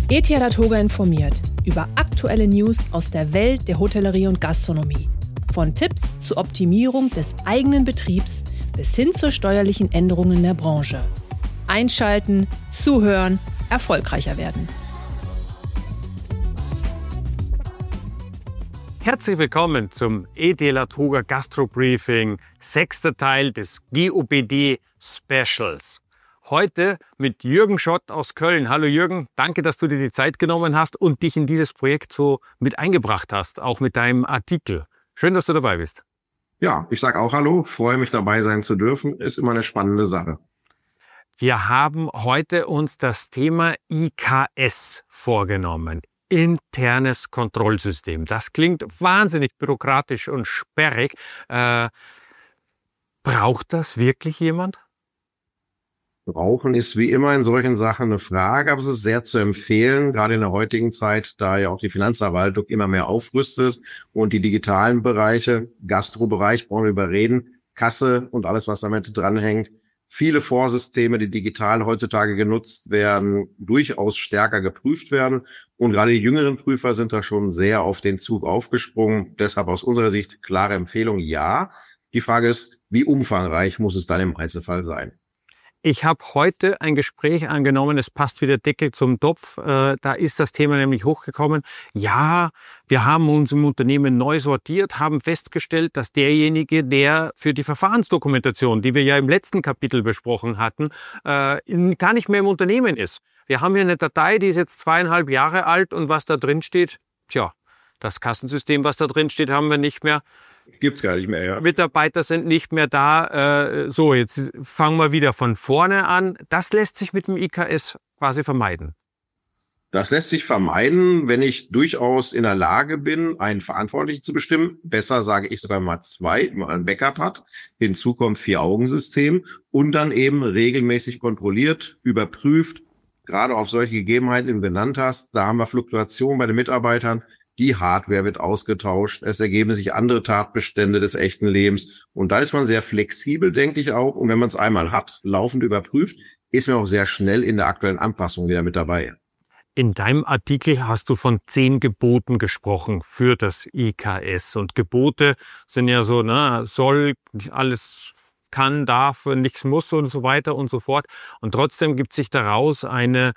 ETH Toga informiert über aktuelle News aus der Welt der Hotellerie und Gastronomie. Von Tipps zur Optimierung des eigenen Betriebs bis hin zu steuerlichen Änderungen der Branche. Einschalten, zuhören, erfolgreicher werden. Herzlich willkommen zum ETH Toga Gastro Briefing, 6. Teil des GOBD Specials. Heute mit Jürgen Schott aus Köln. Hallo Jürgen, danke, dass du dir die Zeit genommen hast und dich in dieses Projekt so mit eingebracht hast, auch mit deinem Artikel. Schön, dass du dabei bist. Ja, ich sage auch Hallo, freue mich dabei sein zu dürfen, ist immer eine spannende Sache. Wir haben heute uns das Thema IKS vorgenommen. Internes Kontrollsystem. Das klingt wahnsinnig bürokratisch und sperrig. Braucht das wirklich jemand? Brauchen ist wie immer in solchen Sachen eine Frage, aber es ist sehr zu empfehlen, gerade in der heutigen Zeit, da ja auch die Finanzverwaltung immer mehr aufrüstet und die digitalen Bereiche, Gastrobereich, brauchen wir überreden, Kasse und alles, was damit dranhängt. Viele Vorsysteme, die digital heutzutage genutzt werden, durchaus stärker geprüft werden. Und gerade die jüngeren Prüfer sind da schon sehr auf den Zug aufgesprungen. Deshalb aus unserer Sicht klare Empfehlung, ja. Die Frage ist, wie umfangreich muss es dann im Einzelfall sein? Ich habe heute ein Gespräch angenommen, es passt wie der Deckel zum Topf. Da ist das Thema nämlich hochgekommen. Ja, wir haben uns im Unternehmen neu sortiert, haben festgestellt, dass derjenige, der für die Verfahrensdokumentation, die wir ja im letzten Kapitel besprochen hatten, gar nicht mehr im Unternehmen ist. Wir haben hier eine Datei, die ist jetzt 2,5 Jahre alt und was da drin steht, das Kassensystem, was da drin steht, haben wir nicht mehr. Gibt's gar nicht mehr, ja. Mitarbeiter sind nicht mehr da. Jetzt fangen wir wieder von vorne an. Das lässt sich mit dem IKS quasi vermeiden. Das lässt sich vermeiden, wenn ich durchaus in der Lage bin, einen Verantwortlichen zu bestimmen. Besser sage ich sogar mal 2, wenn man ein Backup hat. Hinzu kommt 4-Augen-System und dann eben regelmäßig kontrolliert, überprüft. Gerade auf solche Gegebenheiten, die du genannt hast, da haben wir Fluktuationen bei den Mitarbeitern. Die Hardware wird ausgetauscht, es ergeben sich andere Tatbestände des echten Lebens und da ist man sehr flexibel, denke ich auch. Und wenn man es einmal hat, laufend überprüft, ist man auch sehr schnell in der aktuellen Anpassung wieder mit dabei. In deinem Artikel hast du von 10 Geboten gesprochen für das IKS und Gebote sind ja so, soll, alles kann, darf, nichts muss und so weiter und so fort. Und trotzdem gibt sich daraus eine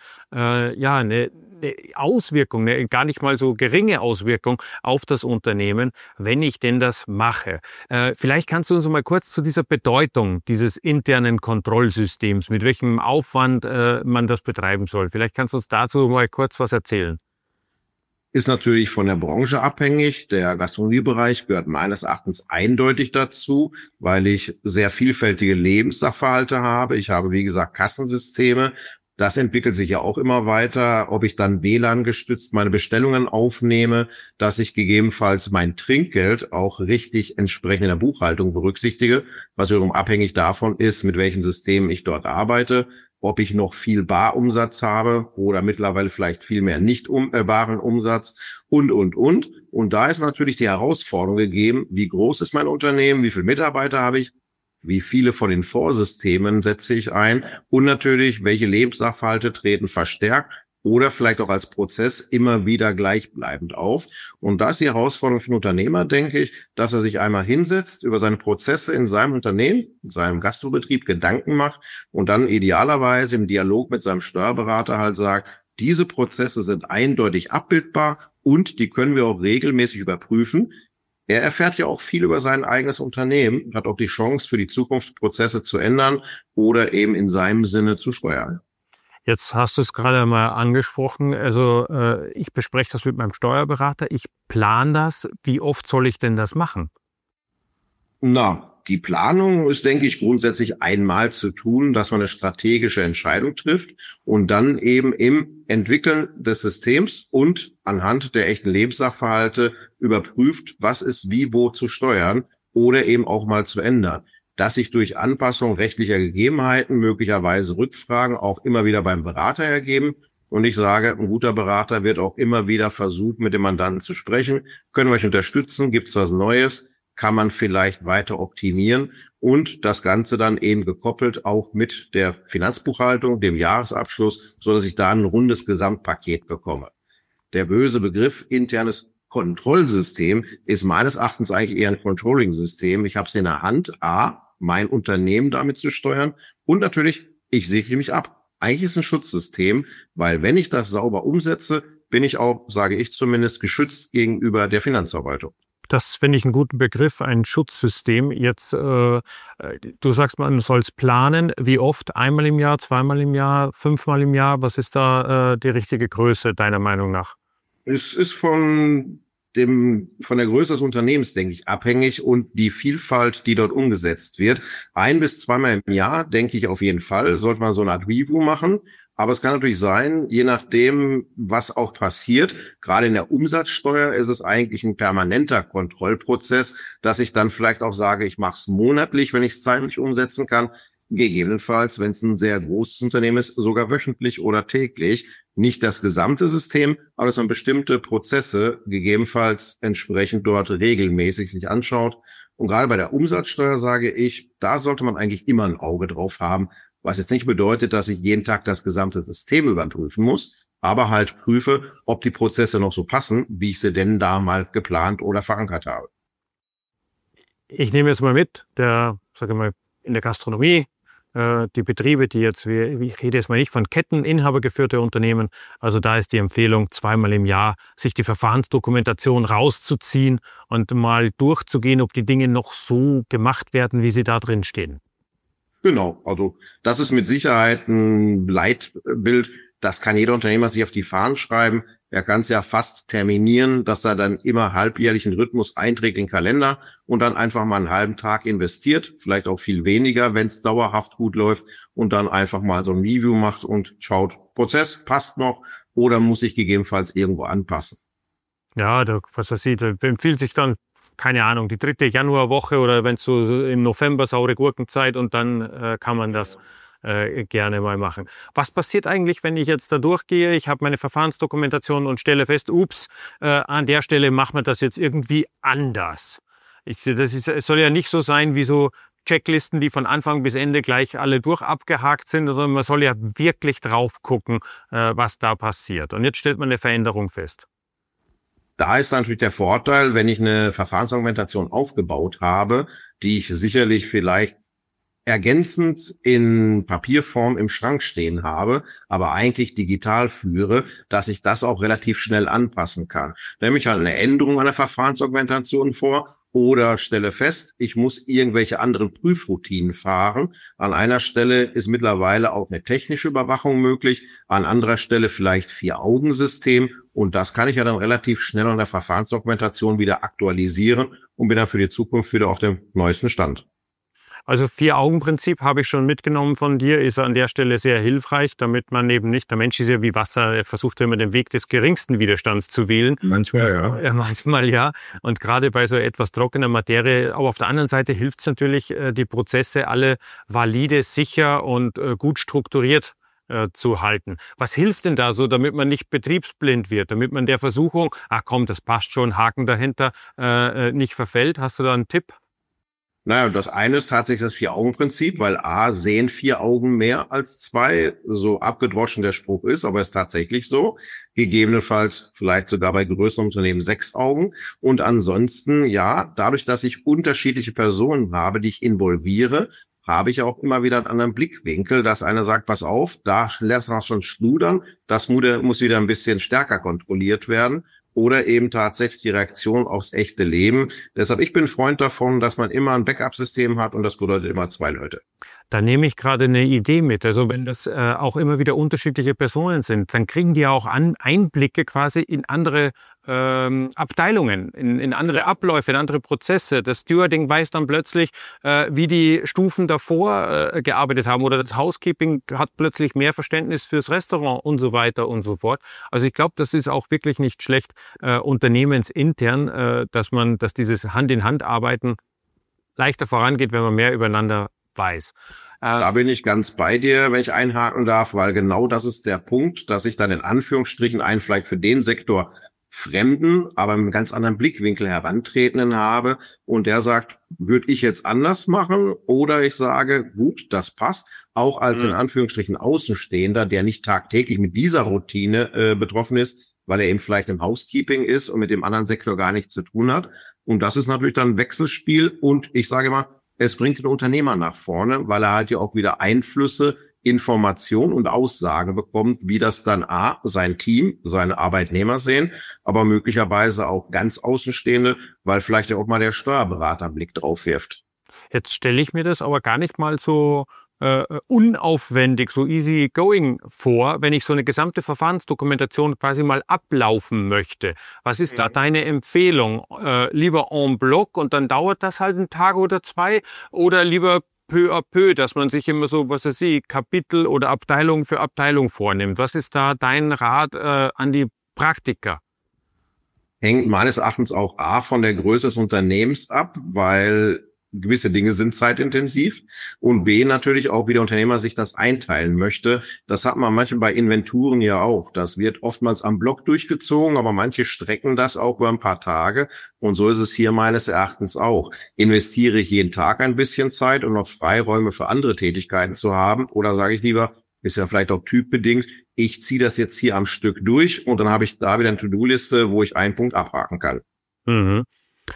Auswirkung, eine gar nicht mal so geringe Auswirkung auf das Unternehmen, wenn ich denn das mache. Vielleicht kannst du uns mal kurz zu dieser Bedeutung dieses internen Kontrollsystems, mit welchem Aufwand man das betreiben soll. Vielleicht kannst du uns dazu mal kurz was erzählen. Ist natürlich von der Branche abhängig. Der Gastronomiebereich gehört meines Erachtens eindeutig dazu, weil ich sehr vielfältige Lebenssachverhalte habe. Ich habe, wie gesagt, Kassensysteme. Das entwickelt sich ja auch immer weiter, ob ich dann WLAN-gestützt meine Bestellungen aufnehme, dass ich gegebenenfalls mein Trinkgeld auch richtig entsprechend in der Buchhaltung berücksichtige, was wiederum abhängig davon ist, mit welchem System ich dort arbeite, ob ich noch viel Barumsatz habe oder mittlerweile vielleicht viel mehr nicht baren Umsatz und. Und da ist natürlich die Herausforderung gegeben, wie groß ist mein Unternehmen, wie viele Mitarbeiter habe ich, wie viele von den Vorsystemen setze ich ein und natürlich, welche Lebenssachverhalte treten verstärkt oder vielleicht auch als Prozess immer wieder gleichbleibend auf. Und da ist die Herausforderung für den Unternehmer, denke ich, dass er sich einmal hinsetzt, über seine Prozesse in seinem Unternehmen, in seinem Gastrobetrieb Gedanken macht und dann idealerweise im Dialog mit seinem Steuerberater halt sagt, diese Prozesse sind eindeutig abbildbar und die können wir auch regelmäßig überprüfen. Er erfährt ja auch viel über sein eigenes Unternehmen und hat auch die Chance, für die Zukunft Prozesse zu ändern oder eben in seinem Sinne zu steuern. Jetzt hast du es gerade mal angesprochen. Also ich bespreche das mit meinem Steuerberater. Ich plane das. Wie oft soll ich denn das machen? Die Planung ist, denke ich, grundsätzlich einmal zu tun, dass man eine strategische Entscheidung trifft und dann eben im Entwickeln des Systems und anhand der echten Lebenssachverhalte überprüft, was ist wie wo zu steuern oder eben auch mal zu ändern. Dass sich durch Anpassung rechtlicher Gegebenheiten möglicherweise Rückfragen auch immer wieder beim Berater ergeben. Und ich sage, ein guter Berater wird auch immer wieder versuchen, mit dem Mandanten zu sprechen. Können wir euch unterstützen? Gibt es was Neues? kann man vielleicht weiter optimieren und das Ganze dann eben gekoppelt auch mit der Finanzbuchhaltung, dem Jahresabschluss, so dass ich da ein rundes Gesamtpaket bekomme. Der böse Begriff internes Kontrollsystem ist meines Erachtens eigentlich eher ein Controlling-System. Ich habe es in der Hand, mein Unternehmen damit zu steuern und natürlich, ich sichere mich ab. Eigentlich ist es ein Schutzsystem, weil wenn ich das sauber umsetze, bin ich auch, sage ich zumindest, geschützt gegenüber der Finanzverwaltung. Das finde ich einen guten Begriff, ein Schutzsystem. Jetzt, du sagst, man soll es planen. Wie oft? Einmal im Jahr, zweimal im Jahr, 5-mal im Jahr? Was ist da die richtige Größe deiner Meinung nach? Es ist von der Größe des Unternehmens, denke ich, abhängig und die Vielfalt, die dort umgesetzt wird. 1- bis 2-mal im Jahr, denke ich auf jeden Fall, sollte man so eine Art Review machen. Aber es kann natürlich sein, je nachdem, was auch passiert, gerade in der Umsatzsteuer ist es eigentlich ein permanenter Kontrollprozess, dass ich dann vielleicht auch sage, ich mache es monatlich, wenn ich es zeitlich umsetzen kann. Gegebenenfalls, wenn es ein sehr großes Unternehmen ist, sogar wöchentlich oder täglich. Nicht das gesamte System, aber dass man bestimmte Prozesse gegebenenfalls entsprechend dort regelmäßig sich anschaut. Und gerade bei der Umsatzsteuer sage ich, da sollte man eigentlich immer ein Auge drauf haben, was jetzt nicht bedeutet, dass ich jeden Tag das gesamte System überprüfen muss, aber halt prüfe, ob die Prozesse noch so passen, wie ich sie denn da mal geplant oder verankert habe. Ich nehme jetzt mal mit, in der Gastronomie, die Betriebe, die jetzt, ich rede jetzt mal nicht von Ketten, inhabergeführte Unternehmen, also da ist die Empfehlung, 2-mal im Jahr sich die Verfahrensdokumentation rauszuziehen und mal durchzugehen, ob die Dinge noch so gemacht werden, wie sie da drin stehen. Genau, also das ist mit Sicherheit ein Leitbild. Das kann jeder Unternehmer sich auf die Fahnen schreiben. Er kann es ja fast terminieren, dass er dann immer halbjährlich einen Rhythmus einträgt in den Kalender und dann einfach mal einen halben Tag investiert, vielleicht auch viel weniger, wenn es dauerhaft gut läuft und dann einfach mal so ein Review macht und schaut, Prozess passt noch oder muss sich gegebenenfalls irgendwo anpassen. Ja, da empfiehlt sich dann, keine Ahnung, die 3. Januarwoche oder wenn es so im November saure Gurkenzeit und dann kann man das gerne mal machen. Was passiert eigentlich, wenn ich jetzt da durchgehe, ich habe meine Verfahrensdokumentation und stelle fest, an der Stelle machen wir das jetzt irgendwie anders. Es soll ja nicht so sein wie so Checklisten, die von Anfang bis Ende gleich alle abgehakt sind, sondern man soll ja wirklich drauf gucken, was da passiert. Und jetzt stellt man eine Veränderung fest. Da ist natürlich der Vorteil, wenn ich eine Verfahrensdokumentation aufgebaut habe, die ich sicherlich vielleicht ergänzend in Papierform im Schrank stehen habe, aber eigentlich digital führe, dass ich das auch relativ schnell anpassen kann. Nämlich halt eine Änderung an der Verfahrensdokumentation vor oder stelle fest, ich muss irgendwelche anderen Prüfroutinen fahren. An einer Stelle ist mittlerweile auch eine technische Überwachung möglich, an anderer Stelle vielleicht 4-Augen-System und das kann ich ja dann relativ schnell an der Verfahrensdokumentation wieder aktualisieren und bin dann für die Zukunft wieder auf dem neuesten Stand. Also 4-Augen-Prinzip habe ich schon mitgenommen von dir, ist an der Stelle sehr hilfreich, damit man eben nicht, der Mensch ist ja wie Wasser, er versucht immer den Weg des geringsten Widerstands zu wählen. Manchmal, ja. Manchmal, ja. Und gerade bei so etwas trockener Materie, aber auf der anderen Seite hilft es natürlich, die Prozesse alle valide, sicher und gut strukturiert zu halten. Was hilft denn da so, damit man nicht betriebsblind wird, damit man der Versuchung, das passt schon, Haken dahinter, nicht verfällt? Hast du da einen Tipp? Naja, das eine ist tatsächlich das 4-Augen-Prinzip, weil sehen 4 Augen mehr als 2, so abgedroschen der Spruch ist, aber ist tatsächlich so. Gegebenenfalls vielleicht sogar bei größeren Unternehmen 6 Augen. Und ansonsten, ja, dadurch, dass ich unterschiedliche Personen habe, die ich involviere, habe ich auch immer wieder einen anderen Blickwinkel, dass einer sagt, pass auf, da lässt man schon schludern, das muss wieder ein bisschen stärker kontrolliert werden. Oder eben tatsächlich die Reaktion aufs echte Leben. Deshalb, ich bin Freund davon, dass man immer ein Backup-System hat und das bedeutet immer 2 Leute. Da nehme ich gerade eine Idee mit. Also wenn das auch immer wieder unterschiedliche Personen sind, dann kriegen die ja auch Einblicke quasi in andere Abteilungen, in andere Abläufe, in andere Prozesse. Das Stewarding weiß dann plötzlich, wie die Stufen davor gearbeitet haben oder das Housekeeping hat plötzlich mehr Verständnis fürs Restaurant und so weiter und so fort. Also ich glaube, das ist auch wirklich nicht schlecht unternehmensintern, dass dieses Hand-in-Hand-Arbeiten leichter vorangeht, wenn man mehr übereinander weiß. Da bin ich ganz bei dir, wenn ich einhaken darf, weil genau das ist der Punkt, dass ich dann in Anführungsstrichen vielleicht für den Sektor fremden, aber mit einem ganz anderen Blickwinkel herantretenden habe und der sagt, würde ich jetzt anders machen oder ich sage, gut, das passt, auch als in Anführungsstrichen Außenstehender, der nicht tagtäglich mit dieser Routine betroffen ist, weil er eben vielleicht im Housekeeping ist und mit dem anderen Sektor gar nichts zu tun hat. Und das ist natürlich dann ein Wechselspiel und ich sage immer, es bringt den Unternehmer nach vorne, weil er halt ja auch wieder Einflüsse, Information und Aussage bekommt, wie das dann sein Team, seine Arbeitnehmer sehen, aber möglicherweise auch ganz Außenstehende, weil vielleicht ja auch mal der Steuerberater einen Blick drauf wirft. Jetzt stelle ich mir das aber gar nicht mal so unaufwendig, so easy going vor, wenn ich so eine gesamte Verfahrensdokumentation quasi mal ablaufen möchte. Was ist da deine Empfehlung? Lieber en bloc und dann dauert das halt einen Tag oder zwei oder lieber peu à peu, dass man sich immer so, was weiß ich, Kapitel oder Abteilung für Abteilung vornimmt. Was ist da dein Rat an die Praktiker? Hängt meines Erachtens auch von der Größe des Unternehmens ab, weil gewisse Dinge sind zeitintensiv und natürlich auch, wie der Unternehmer sich das einteilen möchte. Das hat man manchmal bei Inventuren ja auch. Das wird oftmals am Block durchgezogen, aber manche strecken das auch über ein paar Tage. Und so ist es hier meines Erachtens auch. Investiere ich jeden Tag ein bisschen Zeit, um noch Freiräume für andere Tätigkeiten zu haben? Oder sage ich lieber, ist ja vielleicht auch typbedingt, ich ziehe das jetzt hier am Stück durch und dann habe ich da wieder eine To-Do-Liste, wo ich einen Punkt abhaken kann. Mhm.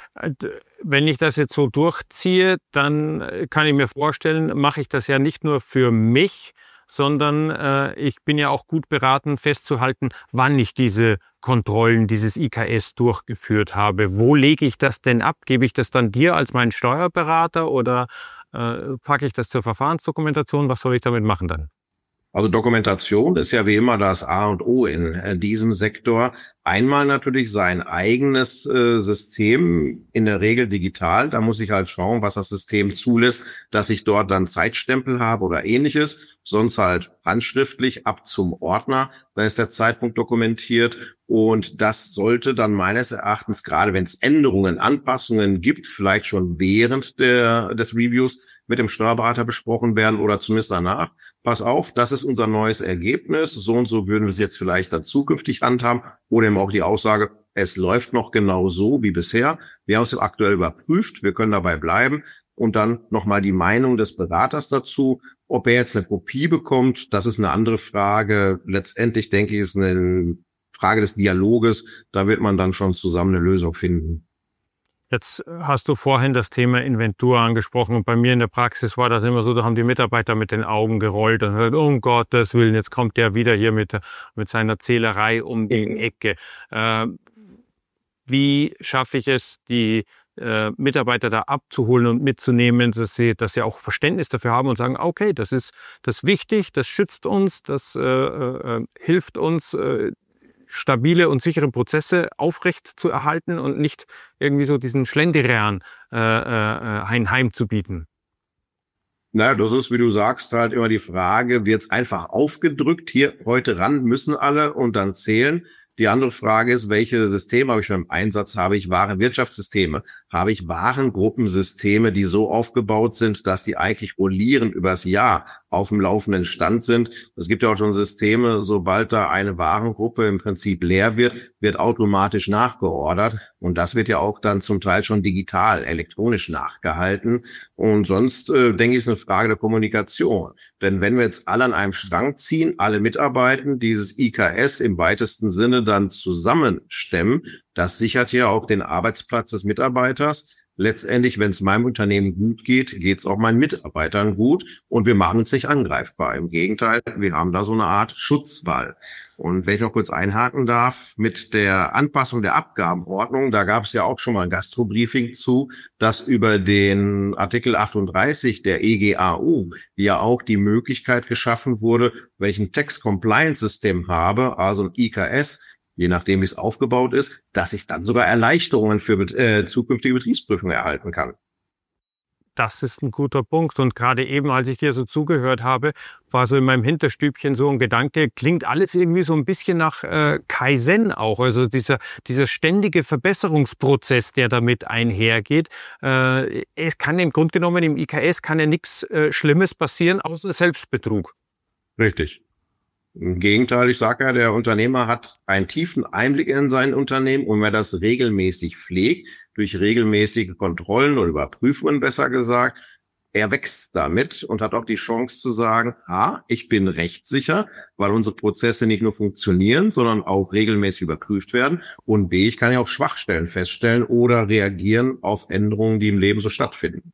Wenn ich das jetzt so durchziehe, dann kann ich mir vorstellen, mache ich das ja nicht nur für mich, sondern ich bin ja auch gut beraten, festzuhalten, wann ich diese Kontrollen, dieses IKS durchgeführt habe. Wo lege ich das denn ab? Gebe ich das dann dir als meinen Steuerberater oder packe ich das zur Verfahrensdokumentation? Was soll ich damit machen dann? Also Dokumentation ist ja wie immer das A und O in diesem Sektor. Einmal natürlich sein eigenes System, in der Regel digital. Da muss ich halt schauen, was das System zulässt, dass ich dort dann Zeitstempel habe oder ähnliches. Sonst halt handschriftlich ab zum Ordner. Da ist der Zeitpunkt dokumentiert. Und das sollte dann meines Erachtens, gerade wenn es Änderungen, Anpassungen gibt, vielleicht schon während des Reviews mit dem Steuerberater besprochen werden oder zumindest danach. Pass auf, das ist unser neues Ergebnis. So und so würden wir es jetzt vielleicht dann zukünftig handhaben. Oder eben auch die Aussage, es läuft noch genau so wie bisher. Wir haben es aktuell überprüft, wir können dabei bleiben. Und dann nochmal die Meinung des Beraters dazu. Ob er jetzt eine Kopie bekommt, das ist eine andere Frage. Letztendlich denke ich, ist eine Frage des Dialoges. Da wird man dann schon zusammen eine Lösung finden. Jetzt hast du vorhin das Thema Inventur angesprochen und bei mir in der Praxis war das immer so, da haben die Mitarbeiter mit den Augen gerollt und gesagt, um Gottes Willen, jetzt kommt der wieder hier mit seiner Zählerei um die Ecke. Wie schaffe ich es, die Mitarbeiter da abzuholen und mitzunehmen, dass sie auch Verständnis dafür haben und sagen, okay, das ist wichtig, das schützt uns, das hilft uns, stabile und sichere Prozesse aufrecht zu erhalten und nicht irgendwie so diesen Schlendrian heimzubieten. Naja, das ist, wie du sagst, halt immer die Frage, wird's einfach aufgedrückt, hier heute ran müssen alle und dann zählen. Die andere Frage ist, welche Systeme habe ich schon im Einsatz? Habe ich wahre Wirtschaftssysteme? Habe ich Warengruppensysteme, die so aufgebaut sind, dass die eigentlich rollierend übers Jahr auf dem laufenden Stand sind? Es gibt ja auch schon Systeme, sobald da eine Warengruppe im Prinzip leer wird automatisch nachgeordert. Und das wird ja auch dann zum Teil schon digital, elektronisch nachgehalten. Und sonst, denke ich, ist eine Frage der Kommunikation. Denn wenn wir jetzt alle an einem Strang ziehen, alle mitarbeiten, dieses IKS im weitesten Sinne dann zusammenstemmen, das sichert ja auch den Arbeitsplatz des Mitarbeiters. Letztendlich, wenn es meinem Unternehmen gut geht, geht es auch meinen Mitarbeitern gut und wir machen uns nicht angreifbar. Im Gegenteil, wir haben da so eine Art Schutzwall. Und wenn ich noch kurz einhaken darf, mit der Anpassung der Abgabenordnung, da gab es ja auch schon mal ein Gastrobriefing zu, dass über den Artikel 38 der EGAU ja auch die Möglichkeit geschaffen wurde, welchen Tax-Compliance-System habe, also ein IKS, je nachdem, wie es aufgebaut ist, dass ich dann sogar Erleichterungen für zukünftige Betriebsprüfungen erhalten kann. Das ist ein guter Punkt. Und gerade eben, als ich dir so zugehört habe, war so in meinem Hinterstübchen so ein Gedanke, klingt alles irgendwie so ein bisschen nach Kaizen auch. Also dieser ständige Verbesserungsprozess, der damit einhergeht. Es kann im Grunde genommen im IKS kann ja nichts Schlimmes passieren, außer Selbstbetrug. Richtig. Im Gegenteil, ich sage ja, der Unternehmer hat einen tiefen Einblick in sein Unternehmen und wenn er das regelmäßig pflegt, durch regelmäßige Kontrollen oder Überprüfungen besser gesagt, er wächst damit und hat auch die Chance zu sagen, A, ich bin rechtssicher, weil unsere Prozesse nicht nur funktionieren, sondern auch regelmäßig überprüft werden und B, ich kann ja auch Schwachstellen feststellen oder reagieren auf Änderungen, die im Leben so stattfinden.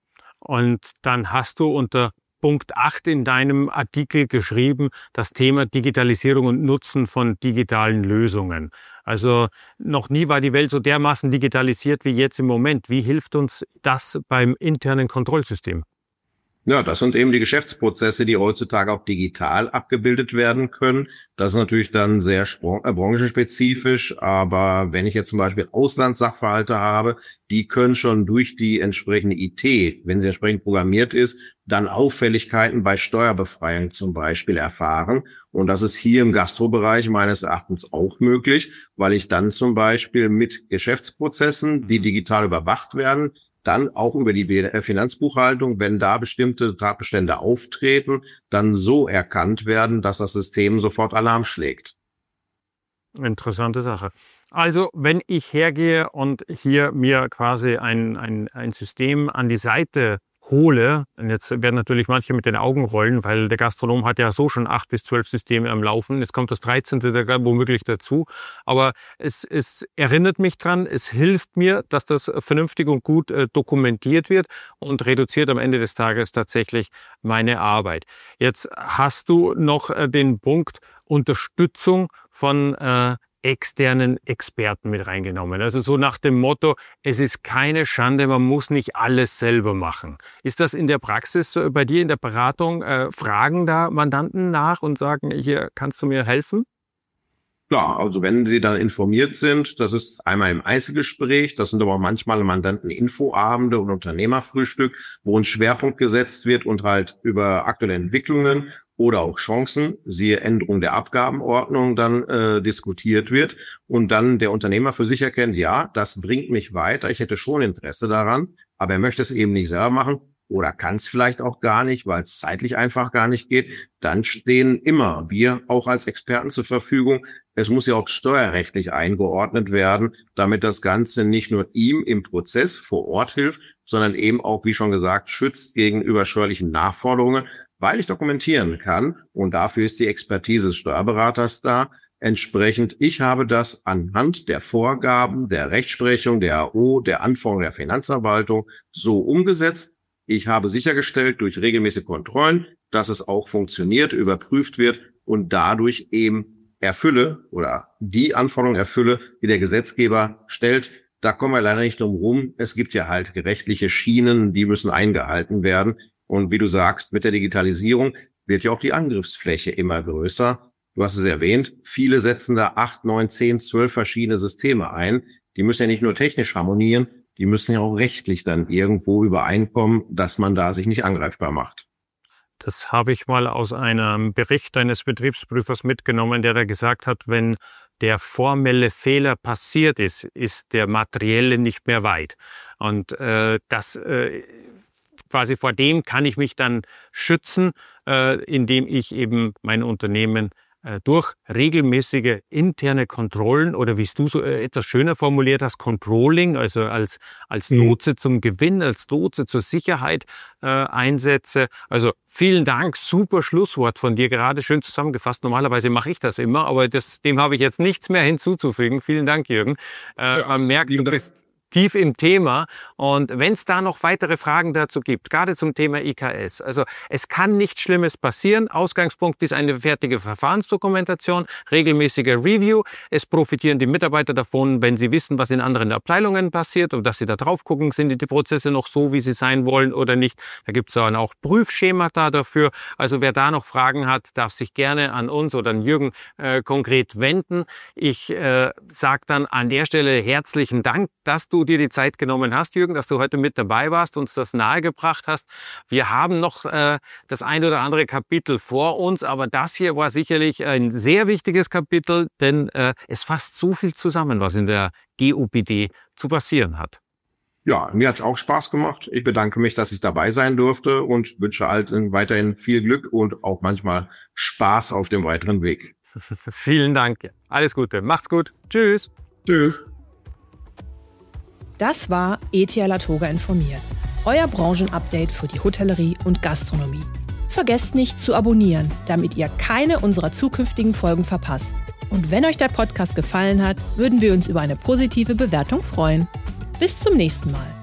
Und dann hast du unter Punkt 8 in deinem Artikel geschrieben, das Thema Digitalisierung und Nutzen von digitalen Lösungen. Also noch nie war die Welt so dermaßen digitalisiert wie jetzt im Moment. Wie hilft uns das beim internen Kontrollsystem? Ja, das sind eben die Geschäftsprozesse, die heutzutage auch digital abgebildet werden können. Das ist natürlich dann sehr branchenspezifisch, aber wenn ich jetzt zum Beispiel Auslandssachverhalte habe, die können schon durch die entsprechende IT, wenn sie entsprechend programmiert ist, dann Auffälligkeiten bei Steuerbefreiung zum Beispiel erfahren. Und das ist hier im Gastrobereich meines Erachtens auch möglich, weil ich dann zum Beispiel mit Geschäftsprozessen, die digital überwacht werden, dann auch über die Finanzbuchhaltung, wenn da bestimmte Tatbestände auftreten, dann so erkannt werden, dass das System sofort Alarm schlägt. Interessante Sache. Also, wenn ich hergehe und hier mir quasi ein System an die Seite hole, und jetzt werden natürlich manche mit den Augen rollen, weil der Gastronom hat ja so schon 8 bis 12 Systeme am Laufen. Jetzt kommt das 13. womöglich dazu. Aber es erinnert mich dran, es hilft mir, dass das vernünftig und gut dokumentiert wird und reduziert am Ende des Tages tatsächlich meine Arbeit. Jetzt hast du noch den Punkt Unterstützung von externen Experten mit reingenommen. Also so nach dem Motto, es ist keine Schande, man muss nicht alles selber machen. Ist das in der Praxis bei dir in der Beratung? Fragen da Mandanten nach und sagen, hier kannst du mir helfen? Klar, also wenn Sie dann informiert sind, das ist einmal im Einzelgespräch, das sind aber manchmal Mandanten-Infoabende und Unternehmerfrühstück, wo ein Schwerpunkt gesetzt wird und halt über aktuelle Entwicklungen oder auch Chancen, siehe Änderung der Abgabenordnung, dann diskutiert wird und dann der Unternehmer für sich erkennt, ja, das bringt mich weiter, ich hätte schon Interesse daran, aber er möchte es eben nicht selber machen oder kann es vielleicht auch gar nicht, weil es zeitlich einfach gar nicht geht, dann stehen immer wir auch als Experten zur Verfügung. Es muss ja auch steuerrechtlich eingeordnet werden, damit das Ganze nicht nur ihm im Prozess vor Ort hilft, sondern eben auch, wie schon gesagt, schützt gegenüber steuerlichen Nachforderungen, weil ich dokumentieren kann und dafür ist die Expertise des Steuerberaters da. Entsprechend, ich habe das anhand der Vorgaben, der Rechtsprechung, der AO, der Anforderungen der Finanzverwaltung so umgesetzt. Ich habe sichergestellt durch regelmäßige Kontrollen, dass es auch funktioniert, überprüft wird und dadurch eben erfülle oder die Anforderungen erfülle, die der Gesetzgeber stellt. Da kommen wir leider nicht drum rum. Es gibt ja halt rechtliche Schienen, die müssen eingehalten werden. Und wie du sagst, mit der Digitalisierung wird ja auch die Angriffsfläche immer größer. Du hast es erwähnt, viele setzen da 8, 9, 10, 12 verschiedene Systeme ein. Die müssen ja nicht nur technisch harmonieren, die müssen ja auch rechtlich dann irgendwo übereinkommen, dass man da sich nicht angreifbar macht. Das habe ich mal aus einem Bericht eines Betriebsprüfers mitgenommen, der da gesagt hat, wenn der formelle Fehler passiert ist, ist der materielle nicht mehr weit. Und quasi vor dem kann ich mich dann schützen, indem ich eben mein Unternehmen durch regelmäßige interne Kontrollen oder wie es du so etwas schöner formuliert hast, Controlling, also als Lotse zum Gewinn, als Lotse zur Sicherheit einsetze. Also vielen Dank, super Schlusswort von dir, gerade schön zusammengefasst. Normalerweise mache ich das immer, aber dem habe ich jetzt nichts mehr hinzuzufügen. Vielen Dank, Jürgen. Man merkt, du bist tief im Thema. Und wenn es da noch weitere Fragen dazu gibt, gerade zum Thema IKS, also es kann nichts Schlimmes passieren. Ausgangspunkt ist eine fertige Verfahrensdokumentation, regelmäßige Review. Es profitieren die Mitarbeiter davon, wenn sie wissen, was in anderen Abteilungen passiert und dass sie da drauf gucken, sind die Prozesse noch so, wie sie sein wollen oder nicht. Da gibt es dann auch Prüfschemata dafür. Also wer da noch Fragen hat, darf sich gerne an uns oder an Jürgen konkret wenden. Ich sage dann an der Stelle herzlichen Dank, dass du dir die Zeit genommen hast, Jürgen, dass du heute mit dabei warst, uns das nahegebracht hast. Wir haben noch das ein oder andere Kapitel vor uns, aber das hier war sicherlich ein sehr wichtiges Kapitel, denn es fasst so viel zusammen, was in der GUBD zu passieren hat. Ja, mir hat's auch Spaß gemacht. Ich bedanke mich, dass ich dabei sein durfte und wünsche allen weiterhin viel Glück und auch manchmal Spaß auf dem weiteren Weg. Vielen Dank. Alles Gute. Macht's gut. Tschüss. Tschüss. Das war ETH Latoga informiert. Euer Branchenupdate für die Hotellerie und Gastronomie. Vergesst nicht zu abonnieren, damit ihr keine unserer zukünftigen Folgen verpasst. Und wenn euch der Podcast gefallen hat, würden wir uns über eine positive Bewertung freuen. Bis zum nächsten Mal.